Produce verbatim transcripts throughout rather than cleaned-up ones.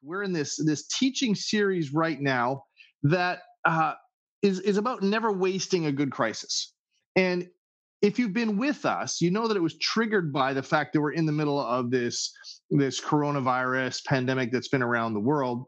We're in this this teaching series right now that uh, is is about never wasting a good crisis. And if you've been with us, you know that it was triggered by the fact that we're in the middle of this this coronavirus pandemic that's been around the world.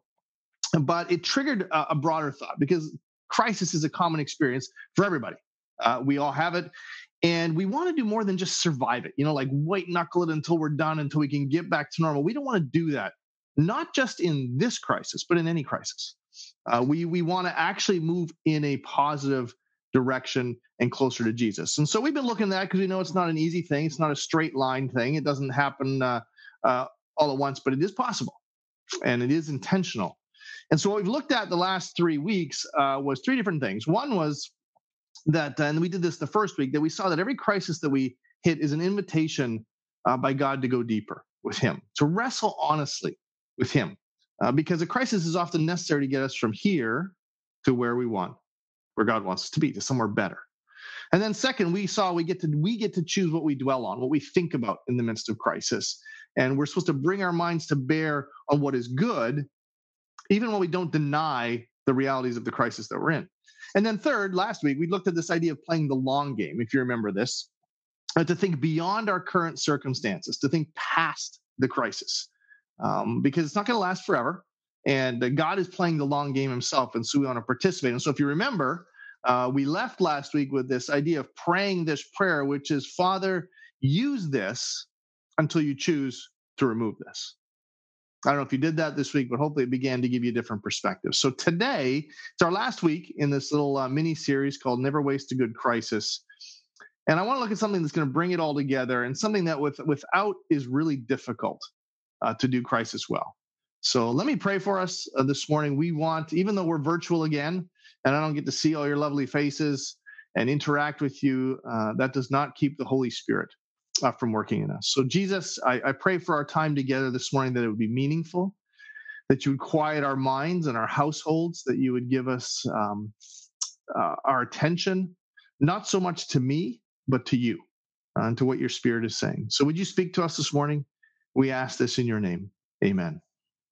But it triggered a, a broader thought because crisis is a common experience for everybody. Uh, we all have it. And we want to do more than just survive it, you know, like white knuckle it until we're done, until we can get back to normal. We don't want to do that, not just in this crisis, but in any crisis. Uh, we we want to actually move in a positive direction and closer to Jesus. And so we've been looking at that because we know it's not an easy thing. It's not a straight line thing. It doesn't happen uh, uh, all at once, but it is possible and it is intentional. And so what we've looked at the last three weeks uh, was three different things. One was that, and we did this the first week, that we saw that every crisis that we hit is an invitation uh, by God to go deeper with him, to wrestle honestly with him, uh, because a crisis is often necessary to get us from here to where we want, where God wants us to be, to somewhere better. And then second, we saw we get to we get to choose what we dwell on, what we think about in the midst of crisis. And we're supposed to bring our minds to bear on what is good, even when we don't deny the realities of the crisis that we're in. And then third, last week, we looked at this idea of playing the long game, if you remember this, uh, to think beyond our current circumstances, to think past the crisis, um, because it's not going to last forever. And uh, God is playing the long game himself, and so we want to participate. And so if you remember, uh, we left last week with this idea of praying this prayer, which is, Father, use this until you choose to remove this. I don't know if you did that this week, but hopefully it began to give you a different perspective. So today, it's our last week in this little uh, mini series called Never Waste a Good Crisis. And I want to look at something that's going to bring it all together, and something that with, without is really difficult uh, to do crisis well. So let me pray for us uh, this morning. We want, even though we're virtual again, and I don't get to see all your lovely faces and interact with you, uh, that does not keep the Holy Spirit Uh, from working in us. So Jesus, I, I pray for our time together this morning that it would be meaningful, that you would quiet our minds and our households, that you would give us um, uh, our attention, not so much to me, but to you, uh, and to what your Spirit is saying. So would you speak to us this morning? We ask this in your name. Amen.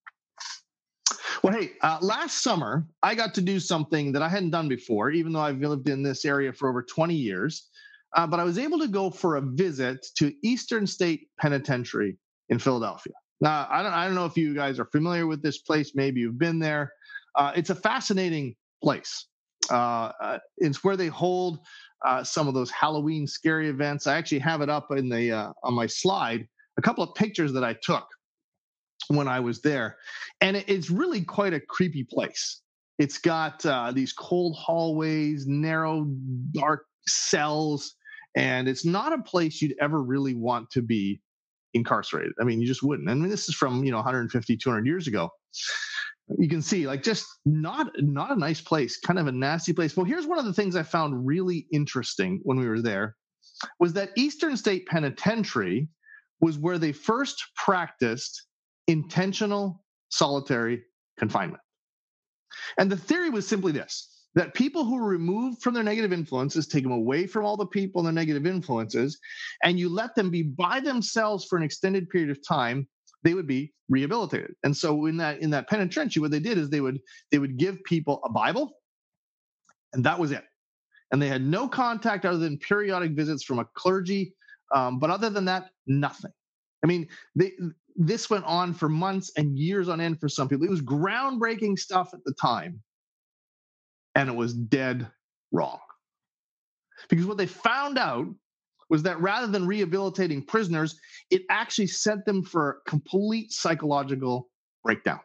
Well, hey, uh, last summer, I got to do something that I hadn't done before, even though I've lived in this area for over twenty years. Uh, but I was able to go for a visit to Eastern State Penitentiary in Philadelphia. Now, I don't, I don't know if you guys are familiar with this place. Maybe you've been there. Uh, it's a fascinating place. Uh, uh, it's where they hold uh, some of those Halloween scary events. I actually have it up in the uh, on my slide, a couple of pictures that I took when I was there. And it, it's really quite a creepy place. It's got uh, these cold hallways, narrow, dark cells, and it's not a place you'd ever really want to be incarcerated. I mean, you just wouldn't. I mean, this is from, you know, one hundred fifty, two hundred years ago. You can see, like, just not not a nice place, kind of a nasty place. Well, here's one of the things I found really interesting when we were there, was that Eastern State Penitentiary was where they first practiced intentional solitary confinement. And the theory was simply this: that people who were removed from their negative influences, take them away from all the people and their negative influences, and you let them be by themselves for an extended period of time, they would be rehabilitated. And so in that in that penitentiary, what they did is they would they would give people a Bible, and that was it. And they had no contact other than periodic visits from a clergy. Um, but other than that, nothing. I mean, they, this went on for months and years on end for some people. It was groundbreaking stuff at the time. And it was dead wrong. Because what they found out was that rather than rehabilitating prisoners, it actually sent them for a complete psychological breakdown.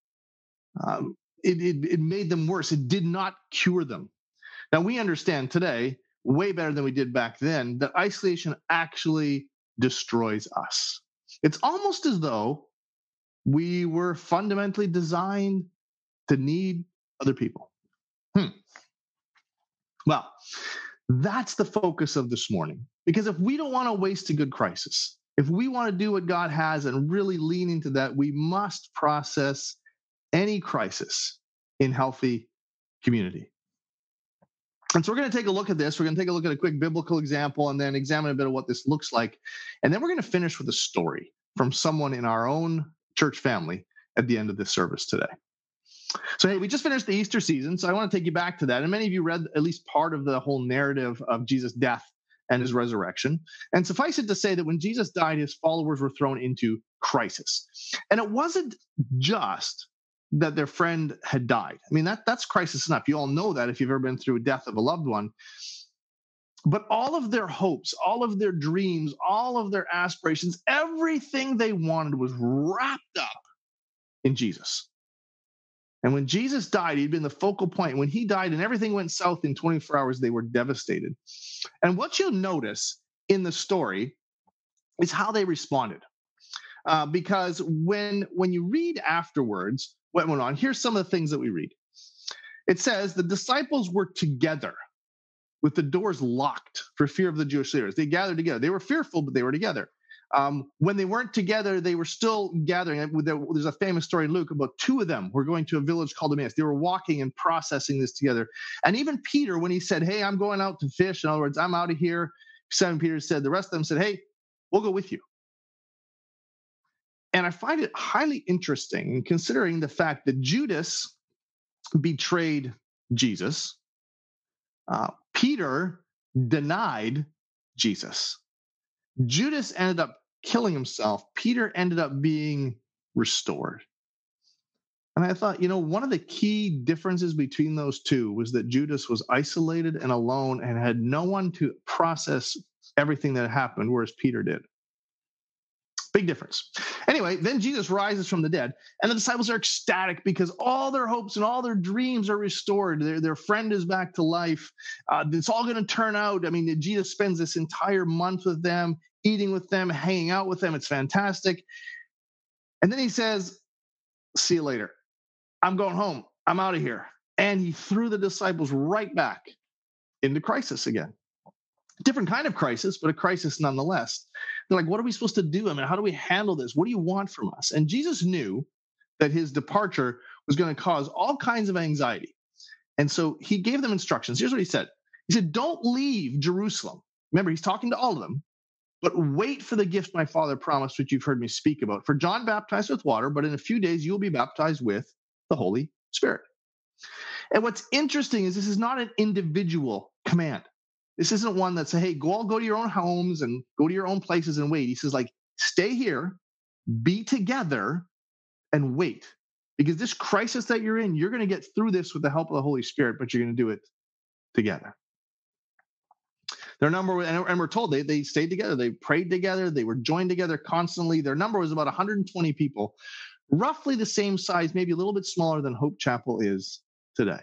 Um, it, it, it made them worse. It did not cure them. Now, we understand today, way better than we did back then, that isolation actually destroys us. It's almost as though we were fundamentally designed to need other people. Hmm. Well, that's the focus of this morning. Because if we don't want to waste a good crisis, if we want to do what God has and really lean into that, we must process any crisis in healthy community. And so we're going to take a look at this. We're going to take a look at a quick biblical example and then examine a bit of what this looks like. And then we're going to finish with a story from someone in our own church family at the end of this service today. So, hey, we just finished the Easter season, so I want to take you back to that. And many of you read at least part of the whole narrative of Jesus' death and his resurrection. And suffice it to say that when Jesus died, his followers were thrown into crisis. And it wasn't just that their friend had died. I mean, that, that's crisis enough. You all know that if you've ever been through a death of a loved one. But all of their hopes, all of their dreams, all of their aspirations, everything they wanted was wrapped up in Jesus. And when Jesus died, he'd been the focal point. When he died and everything went south in twenty-four hours, they were devastated. And what you'll notice in the story is how they responded. Uh, because when, when you read afterwards what went on, here's some of the things that we read. It says the disciples were together with the doors locked for fear of the Jewish leaders. They gathered together. They were fearful, but they were together. Um, when they weren't together, they were still gathering. There's a famous story in Luke about two of them were going to a village called Emmaus. They were walking and processing this together. And even Peter, when he said, hey, I'm going out to fish, in other words, I'm out of here, Simon Peter said, the rest of them said, hey, we'll go with you. And I find it highly interesting considering the fact that Judas betrayed Jesus. Uh, Peter denied Jesus. Judas ended up killing himself. Peter ended up being restored. And I thought, you know, one of the key differences between those two was that Judas was isolated and alone and had no one to process everything that happened, whereas Peter did. Big difference. Anyway, then Jesus rises from the dead, and the disciples are ecstatic because all their hopes and all their dreams are restored. Their, their friend is back to life. Uh, it's all going to turn out. I mean, Jesus spends this entire month with them, eating with them, hanging out with them. It's fantastic. And then he says, see you later. I'm going home. I'm out of here. And he threw the disciples right back into crisis again. Different kind of crisis, but a crisis nonetheless. They're like, what are we supposed to do? I mean, how do we handle this? What do you want from us? And Jesus knew that his departure was going to cause all kinds of anxiety. And so he gave them instructions. Here's what he said. He said, don't leave Jerusalem. Remember, he's talking to all of them, but wait for the gift my Father promised, which you've heard me speak about. For John baptized with water, but in a few days you will be baptized with the Holy Spirit. And what's interesting is this is not an individual command. This isn't one that says, hey, go all go to your own homes and go to your own places and wait. He says, like, stay here, be together, and wait. Because this crisis that you're in, you're going to get through this with the help of the Holy Spirit, but you're going to do it together. Their number, and we're told they, they stayed together. They prayed together. They were joined together constantly. Their number was about one hundred twenty people, roughly the same size, maybe a little bit smaller than Hope Chapel is today.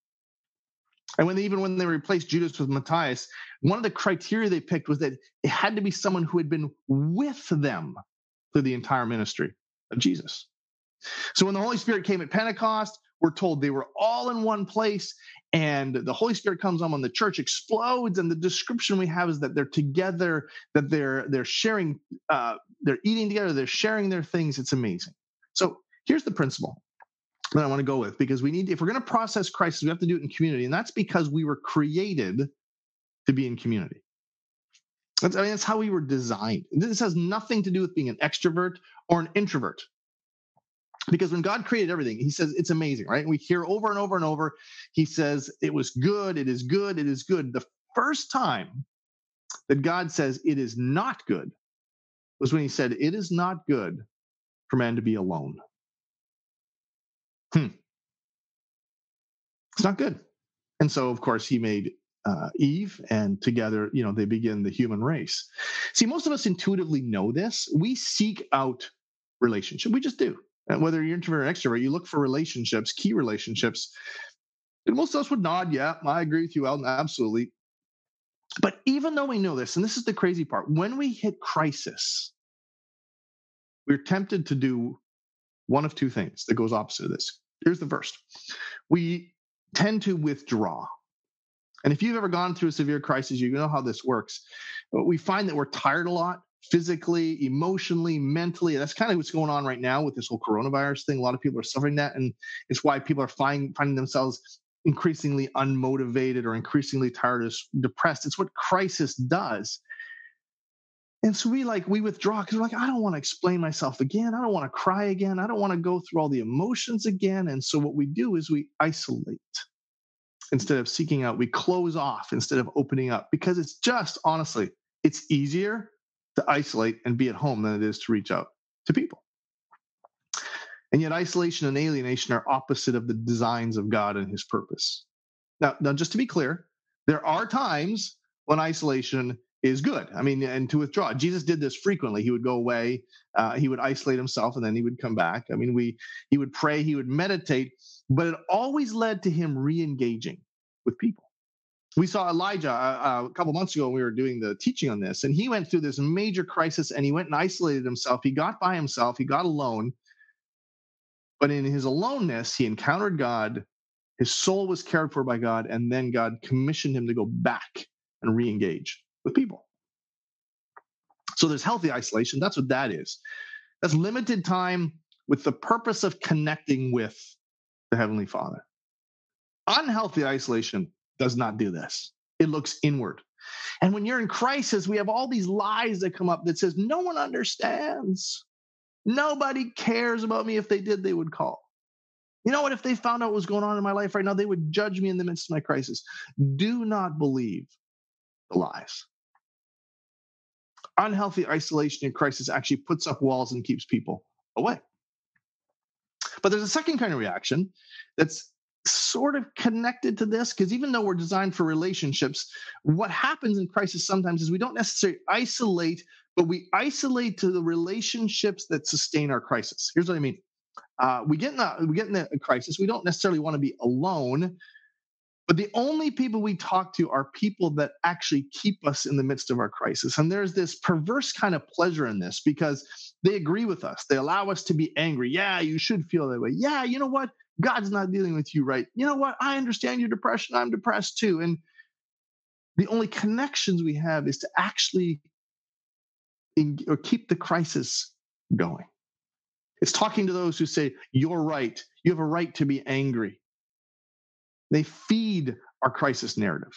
And when they, even when they replaced Judas with Matthias, one of the criteria they picked was that it had to be someone who had been with them through the entire ministry of Jesus. So when the Holy Spirit came at Pentecost, we're told they were all in one place, and the Holy Spirit comes on when the church explodes. And the description we have is that they're together, that they're they're sharing, uh, they're eating together, they're sharing their things. It's amazing. So here's the principle that I want to go with, because we need, if we're going to process crisis, we have to do it in community. And that's because we were created to be in community. That's, I mean, that's how we were designed. This has nothing to do with being an extrovert or an introvert. Because when God created everything, he says it's amazing, right? And we hear over and over and over, he says, it was good, it is good, it is good. The first time that God says it is not good was when he said, it is not good for man to be alone. Hmm. It's not good. And so, of course, he made uh, Eve, and together, you know, they begin the human race. See, most of us intuitively know this. We seek out relationship. We just do. And whether you're introvert or extrovert, you look for relationships, key relationships. And most of us would nod, yeah, I agree with you, Alden, absolutely. But even though we know this, and this is the crazy part, when we hit crisis, we're tempted to do one of two things that goes opposite of this. Here's the first. We tend to withdraw. And if you've ever gone through a severe crisis, you know how this works. We find that we're tired a lot, physically, emotionally, mentally. That's kind of what's going on right now with this whole coronavirus thing. A lot of people are suffering that, and it's why people are find, finding themselves increasingly unmotivated or increasingly tired or depressed. It's what crisis does. And so we like we withdraw because we're like, I don't want to explain myself again. I don't want to cry again. I don't want to go through all the emotions again. And so what we do is we isolate instead of seeking out. We close off instead of opening up, because it's just, honestly, it's easier to isolate and be at home than it is to reach out to people. And yet isolation and alienation are opposite of the designs of God and his purpose. Now, now just to be clear, there are times when isolation is good. I mean, and to withdraw. Jesus did this frequently. He would go away, uh, he would isolate himself, and then he would come back. I mean, we he would pray, he would meditate, but it always led to him re-engaging with people. We saw Elijah uh, a couple months ago when we were doing the teaching on this, and he went through this major crisis, and he went and isolated himself. He got by himself, he got alone, but in his aloneness, he encountered God. His soul was cared for by God, and then God commissioned him to go back and re-engage with people. So there's healthy isolation. That's what that is. That's limited time with the purpose of connecting with the Heavenly Father. Unhealthy isolation does not do this. It looks inward. And when you're in crisis, we have all these lies that come up that says, no one understands. Nobody cares about me. If they did, they would call. You know what? If they found out what was going on in my life right now, they would judge me in the midst of my crisis. Do not believe the lies. Unhealthy isolation in crisis actually puts up walls and keeps people away. But there's a second kind of reaction that's sort of connected to this, because even though we're designed for relationships, what happens in crisis sometimes is we don't necessarily isolate, but we isolate to the relationships that sustain our crisis. Here's what I mean. Uh, we get in a, we get in a crisis. We don't necessarily want to be alone, but the only people we talk to are people that actually keep us in the midst of our crisis. And there's this perverse kind of pleasure in this, because they agree with us. They allow us to be angry. Yeah, you should feel that way. Yeah, you know what? God's not dealing with you right. You know what? I understand your depression. I'm depressed too. And the only connections we have is to actually in, or keep the crisis going. It's talking to those who say, you're right. You have a right to be angry. They feed our crisis narrative.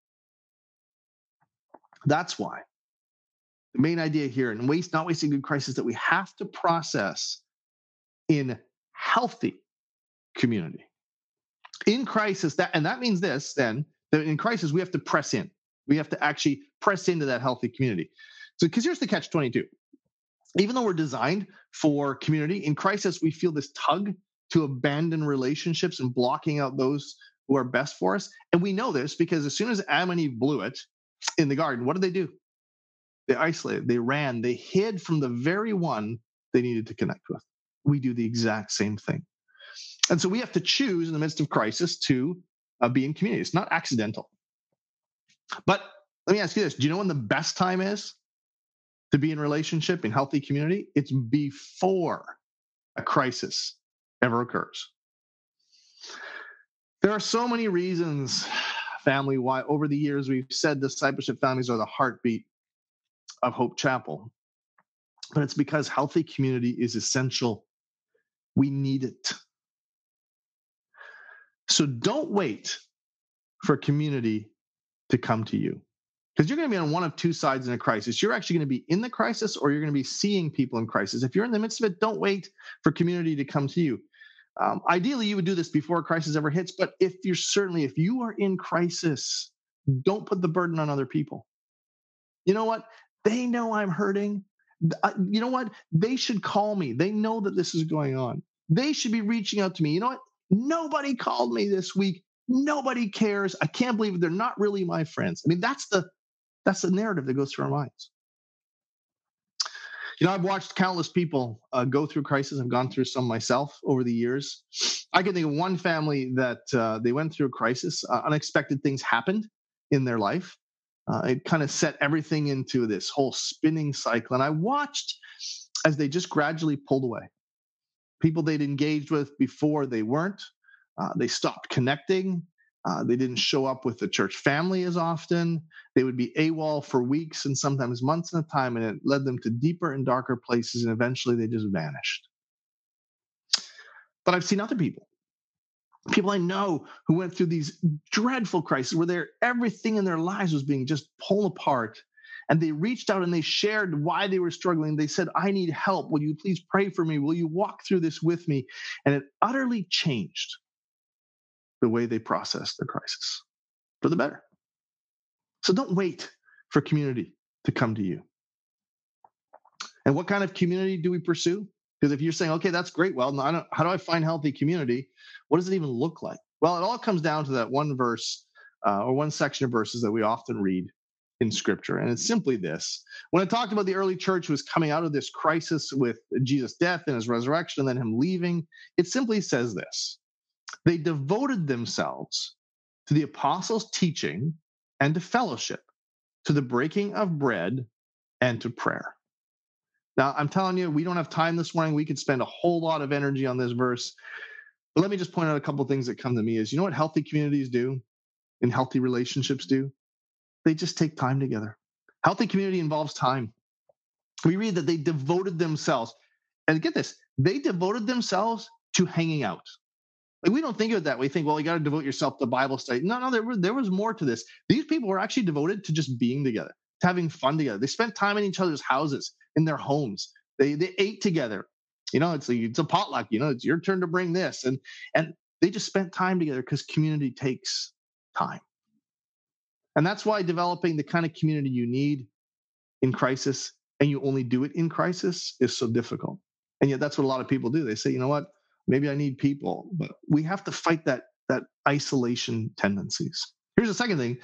That's why the main idea here in waste, not wasting good crisis, that we have to process in healthy community. In crisis, that and that means this, then, that in crisis, we have to press in. We have to actually press into that healthy community. So, because here's the catch twenty-two. Even though we're designed for community, in crisis, we feel this tug to abandon relationships and blocking out those who are best for us. And we know this because as soon as Adam and Eve blew it in the garden, what did they do? They isolated, they ran, they hid from the very one they needed to connect with. We do the exact same thing. And so we have to choose in the midst of crisis to uh, be in community. It's not accidental. But let me ask you this. Do you know when the best time is to be in relationship, in healthy community? It's before a crisis ever occurs. There are so many reasons, family, why over the years we've said discipleship families are the heartbeat of Hope Chapel. But it's because healthy community is essential. We need it. So don't wait for community to come to you, because you're going to be on one of two sides in a crisis. You're actually going to be in the crisis, or you're going to be seeing people in crisis. If you're in the midst of it, don't wait for community to come to you. Um, ideally, you would do this before a crisis ever hits. But if you're certainly, if you are in crisis, don't put the burden on other people. You know what? They know I'm hurting. Uh, you know what? They should call me. They know that this is going on. They should be reaching out to me. You know what? Nobody called me this week. Nobody cares. I can't believe they're not really my friends. I mean, that's the that's the narrative that goes through our minds. You know, I've watched countless people uh, go through crisis. I've gone through some myself over the years. I can think of one family that uh, they went through a crisis. Uh, unexpected things happened in their life. Uh, it kind of set everything into this whole spinning cycle. And I watched as they just gradually pulled away. People they'd engaged with before, they weren't. Uh, they stopped connecting. Uh, they didn't show up with the church family as often. They would be AWOL for weeks and sometimes months at a time, and it led them to deeper and darker places, and eventually they just vanished. But I've seen other people, people I know who went through these dreadful crises where their everything in their lives was being just pulled apart, And they reached out and they shared why they were struggling. They said, I need help. Will you please pray for me? Will you walk through this with me? And it utterly changed the way they processed the crisis for the better. So don't wait for community to come to you. And what kind of community do we pursue? Because if you're saying, okay, that's great. Well, I don't, how do I find healthy community? What does it even look like? Well, it all comes down to that one verse uh, or one section of verses that we often read in Scripture. And it's simply this. When it talked about the early church was coming out of this crisis with Jesus' death and his resurrection and then him leaving, it simply says this. They devoted themselves to the apostles' teaching and to fellowship, to the breaking of bread and to prayer. Now, I'm telling you, we don't have time this morning. We could spend a whole lot of energy on this verse. But let me just point out a couple of things that come to me is, you know what healthy communities do and healthy relationships do? They just take time together. Healthy community involves time. We read that they devoted themselves. And get this, they devoted themselves to hanging out. Like, we don't think of it that way. We think, well, you got to devote yourself to Bible study. No, no, there was, there was more to this. These people were actually devoted to just being together, to having fun together. They spent time in each other's houses, in their homes. They they ate together. You know, it's a, it's a potluck. You know, it's your turn to bring this. And, and they just spent time together because community takes time. And that's why developing the kind of community you need in crisis, and you only do it in crisis, is so difficult. And yet that's what a lot of people do. They say, you know what, maybe I need people, but we have to fight that, that isolation tendencies. Here's the second thing.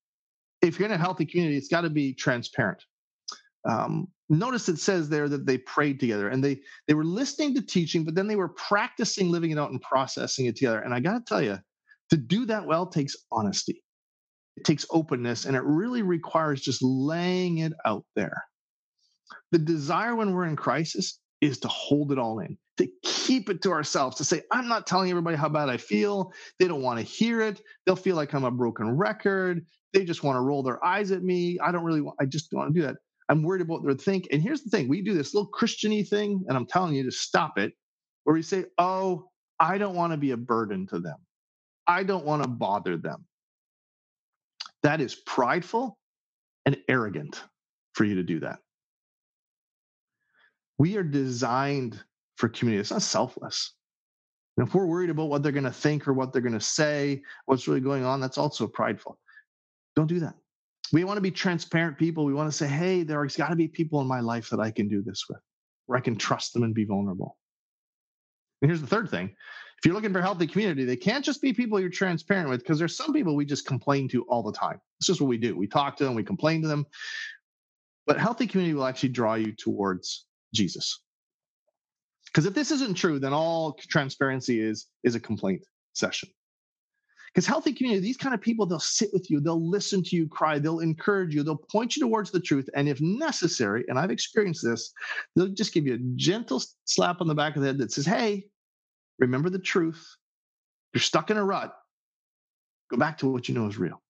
If you're in a healthy community, it's got to be transparent. Um, notice it says there that they prayed together and they, they were listening to teaching, but then they were practicing living it out and processing it together. And I got to tell you, to do that well takes honesty. It takes openness, and it really requires just laying it out there. The desire when we're in crisis is to hold it all in, to keep it to ourselves, to say, I'm not telling everybody how bad I feel. They don't want to hear it. They'll feel like I'm a broken record. They just want to roll their eyes at me. I don't really want, I just don't want to do that. I'm worried about their think. And here's the thing. We do this little Christian-y thing, and I'm telling you to stop it, where we say, oh, I don't want to be a burden to them. I don't want to bother them. That is prideful and arrogant for you to do that. We are designed for community. It's not selfless. And if we're worried about what they're going to think or what they're going to say, what's really going on, that's also prideful. Don't do that. We want to be transparent people. We want to say, hey, there's got to be people in my life that I can do this with, where I can trust them and be vulnerable. And here's the third thing. If you're looking for a healthy community, they can't just be people you're transparent with, because there's some people we just complain to all the time. It's just what we do. We talk to them, we complain to them. But healthy community will actually draw you towards Jesus. Because if this isn't true, then all transparency is, is a complaint session. Because healthy community, these kind of people, they'll sit with you, they'll listen to you cry, they'll encourage you, they'll point you towards the truth. And if necessary, and I've experienced this, they'll just give you a gentle slap on the back of the head that says, hey, remember the truth. You're stuck in a rut. Go back to what you know is real.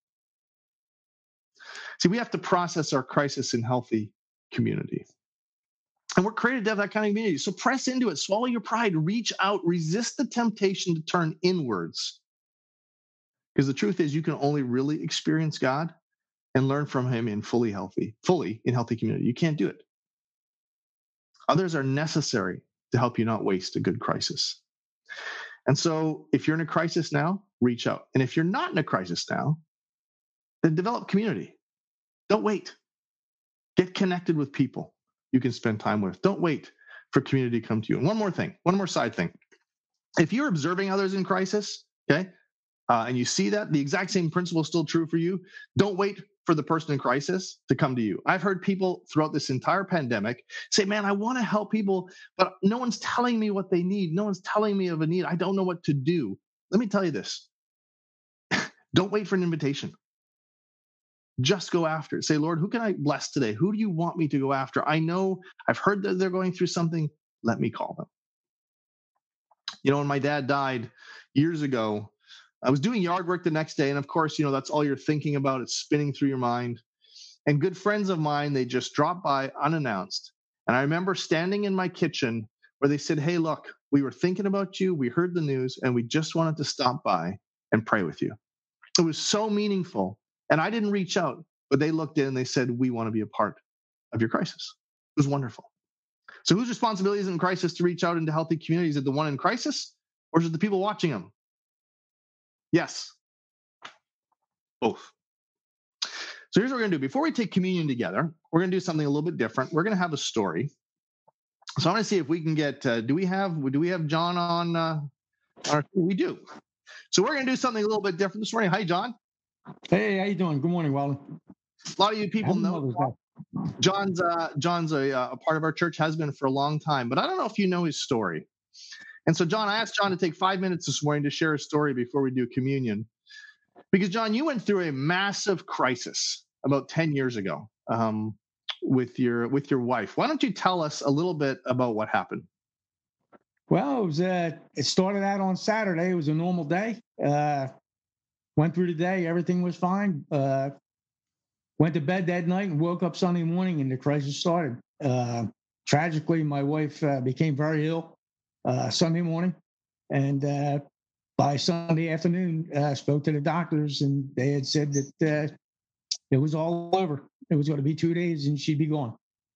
See, we have to process our crisis in healthy community. And we're created to have that kind of community. So press into it, swallow your pride, reach out, resist the temptation to turn inwards. Because the truth is, you can only really experience God and learn from him in fully healthy, fully in healthy community. You can't do it. Others are necessary to help you not waste a good crisis. And so if you're in a crisis now, reach out. And if you're not in a crisis now, then develop community. Don't wait. Get connected with people you can spend time with. Don't wait for community to come to you. And one more thing, one more side thing. If you're observing others in crisis, okay, uh, and you see that, the exact same principle is still true for you, don't wait for the person in crisis to come to you. I've heard people throughout this entire pandemic say, man, I want to help people, but no one's telling me what they need. No one's telling me of a need. I don't know what to do. Let me tell you this. Don't wait for an invitation. Just go after it. Say, Lord, who can I bless today? Who do you want me to go after? I know I've heard that they're going through something. Let me call them. You know, when my dad died years ago, I was doing yard work the next day. And of course, you know, that's all you're thinking about. It's spinning through your mind. And good friends of mine, they just dropped by unannounced. And I remember standing in my kitchen where they said, hey, look, we were thinking about you. We heard the news and we just wanted to stop by and pray with you. It was so meaningful. And I didn't reach out. but they looked in and they said, we want to be a part of your crisis. It was wonderful. So whose responsibility is in crisis to reach out into healthy communities? Is it the one in crisis, or is it the people watching them? Yes, both. So here's what we're going to do. Before we take communion together, we're going to do something a little bit different. We're going to have a story. So I want to see if we can get, uh, do we have, do we have John on, uh, our, we do. So we're going to do something a little bit different this morning. Hi, John. Hey, how you doing? Good morning, Wally. A lot of you people know John's, uh, John's a, a part of our church, has been for a long time, but I don't know if you know his story. And so, John, I asked John to take five minutes this morning to share a story before we do communion. Because, John, you went through a massive crisis about ten years ago um, with your with your wife. Why don't you tell us a little bit about what happened? Well, it was uh, it started out on Saturday. It was a normal day. Uh, went through the day. Everything was fine. Uh, went to bed that night and woke up Sunday morning, and the crisis started. Uh, tragically, my wife uh, became very ill uh, Sunday morning, and uh, by Sunday afternoon, I uh, spoke to the doctors, and they had said that uh, it was all over. It was going to be two days, and she'd be gone.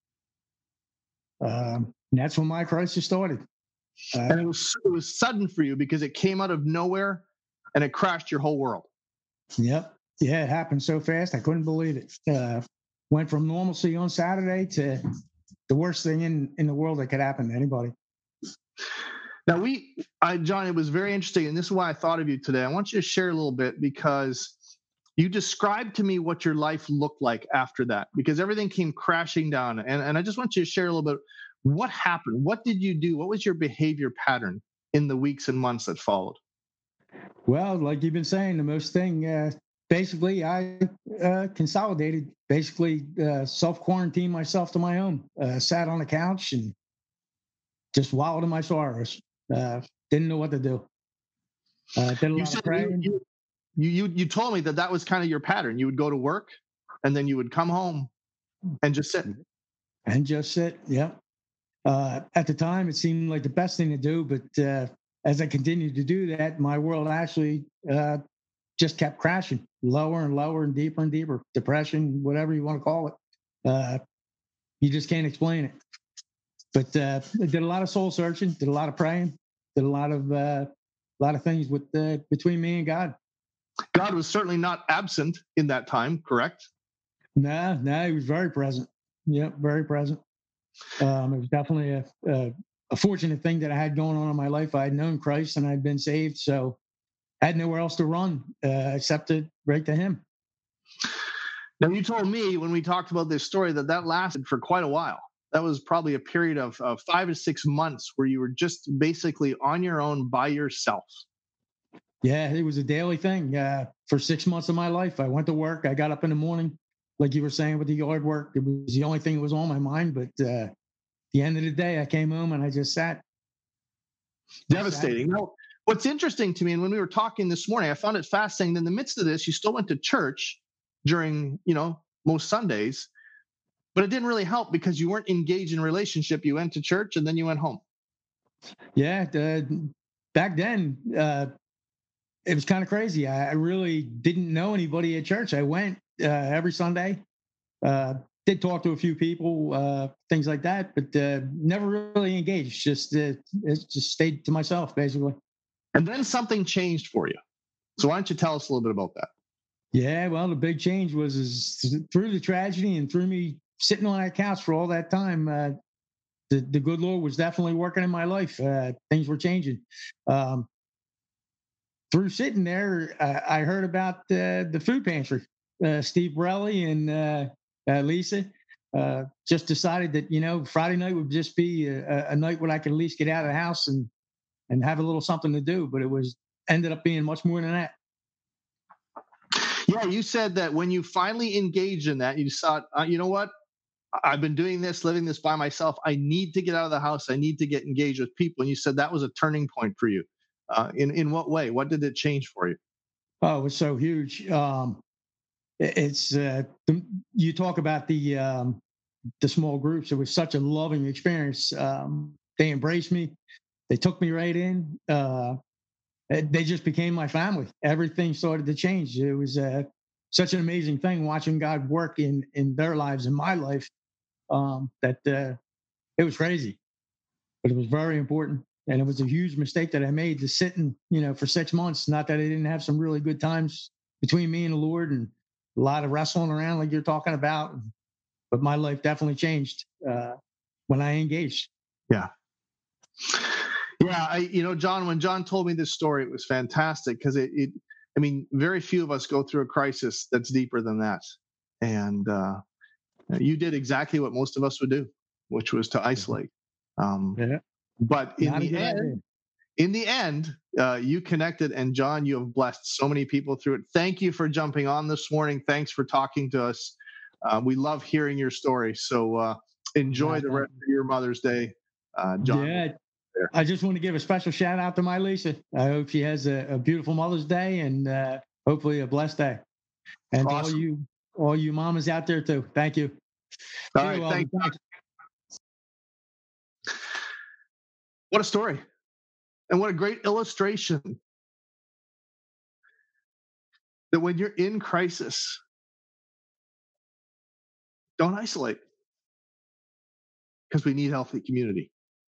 Um, and that's when my crisis started. Uh, and it was it was sudden for you because it came out of nowhere, and it crashed your whole world. Yep. Yeah, it happened so fast. I couldn't believe it. Uh, went from normalcy on Saturday to the worst thing in, in the world that could happen to anybody. Now, we, I, John, it was very interesting, and this is why I thought of you today. I want you to share a little bit because you described to me what your life looked like after that, because everything came crashing down. And, and I just want you to share a little bit. What happened? What did you do? What was your behavior pattern in the weeks and months that followed? Well, like you've been saying, the most thing, uh, basically, I uh, consolidated, basically uh, self-quarantined myself to my home, uh, sat on the couch and just wallowed in my sorrows. Uh, didn't know what to do. Uh, did a you lot said of praying. You, you, you, you told me that that was kind of your pattern. You would go to work and then you would come home and just sit. And just sit, yeah. Uh, at the time, it seemed like the best thing to do, but uh, as I continued to do that, my world actually uh, just kept crashing, lower and lower and deeper and deeper. Depression, whatever you want to call it. Uh, you just can't explain it. But uh, I did a lot of soul searching, did a lot of praying, did a lot of uh, a lot of things with uh, between me and God. God was certainly not absent in that time, correct? No, no, he was very present. Yep, very present. Um, it was definitely a, a, a fortunate thing that I had going on in my life. I had known Christ and I'd been saved, so I had nowhere else to run uh, except to right to Him. Now, you told me when we talked about this story that that lasted for quite a while. That was probably a period of, of five to six months where you were just basically on your own by yourself. Yeah, it was a daily thing. Uh, for six months of my life, I went to work. I got up in the morning, like you were saying with the yard work. It was the only thing that was on my mind. But uh, at the end of the day, I came home and I just sat. Devastating. Now, what's interesting to me, and when we were talking this morning, I found it fascinating that in the midst of this, you still went to church during, you know, most Sundays. But it didn't really help because you weren't engaged in a relationship. You went to church and then you went home. Yeah. Uh, back then, uh, it was kind of crazy. I, I really didn't know anybody at church. I went uh, every Sunday, uh, did talk to a few people, uh, things like that, but uh, never really engaged. Just, uh, just stayed to myself, basically. And then something changed for you. So why don't you tell us a little bit about that? Yeah, well, the big change was is through the tragedy and through me sitting on that couch for all that time, uh, the, the good Lord was definitely working in my life. Uh, things were changing. Um, through sitting there, uh, I heard about uh, the food pantry. Uh, Steve Borelli and uh, uh, Lisa uh, just decided that, you know, Friday night would just be a, a night when I could at least get out of the house and, and have a little something to do. But it was ended up being much more than that. Yeah, you said that when you finally engaged in that, you thought, uh, you know what? I've been doing this, living this by myself. I need to get out of the house. I need to get engaged with people. And you said that was a turning point for you. Uh, in in what way? What did it change for you? Oh, it was so huge. Um, it, it's uh, the, you talk about the um, the small groups. It was such a loving experience. Um, they embraced me. They took me right in. Uh, they just became my family. Everything started to change. It was uh, such an amazing thing watching God work in in their lives, in my life, um, that uh, it was crazy, but it was very important. And it was a huge mistake that I made to sit in, you know, for six months. Not that I didn't have some really good times between me and the Lord, and a lot of wrestling around like you're talking about. But my life definitely changed uh, when I engaged. Yeah. Yeah. I, you know, John, when John told me this story, it was fantastic because it, it, I mean, very few of us go through a crisis that's deeper than that. And uh, you did exactly what most of us would do, which was to isolate. Um, Yeah. but in Not a the good end, idea. in the end, uh, you connected, and John, you have blessed so many people through it. Thank you for jumping on this morning. Thanks for talking to us. Uh, we love hearing your story. So uh, enjoy Yeah, the thank rest of your Mother's Day, uh, John. Yeah. I just want to give a special shout out to my Lisa. I hope she has a, a beautiful Mother's Day and uh, hopefully a blessed day. And to all Awesome. you, all you mamas out there too. Thank you. All See right, you, Weldon. thanks. Thanks. What a story, and what a great illustration that when you're in crisis, don't isolate, because we need healthy community.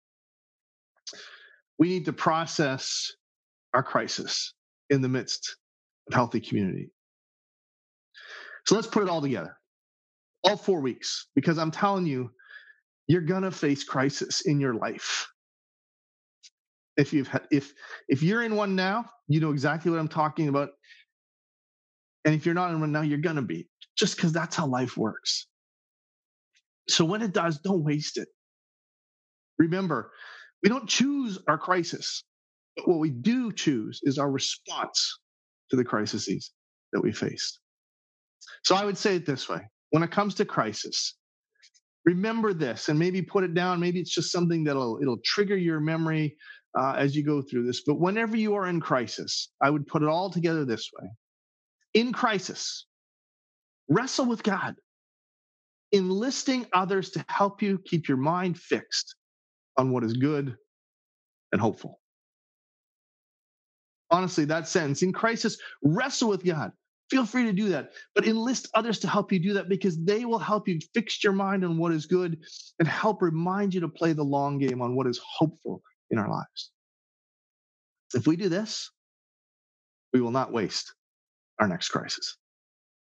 We need to process our crisis in the midst of healthy community. So let's put it all together, all four weeks, because I'm telling you, you're gonna face crisis in your life. If you've had, if if you're in one now, you know exactly what I'm talking about. And if you're not in one now, you're gonna be, just because that's how life works. So when it does, don't waste it. Remember, we don't choose our crisis, but what we do choose is our response to the crises that we faced. So I would say it this way: when it comes to crisis, remember this, and maybe put it down. Maybe it's just something that'll it'll trigger your memory uh, as you go through this. But whenever you are in crisis, I would put it all together this way: in crisis, wrestle with God, enlisting others to help you keep your mind fixed on what is good and hopeful. Honestly, that sentence: in crisis, wrestle with God. Feel free to do that, but enlist others to help you do that, because they will help you fix your mind on what is good and help remind you to play the long game on what is hopeful in our lives. If we do this, we will not waste our next crisis.